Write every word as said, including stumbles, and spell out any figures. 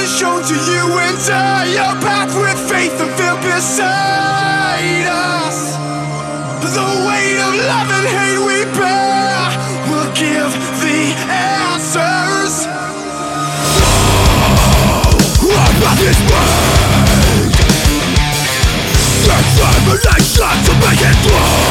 been shown to you and I, your path with faith and fear beside us. The weight of love and hate we bear will give the answers. Oh, our path is made. Determination to make it through.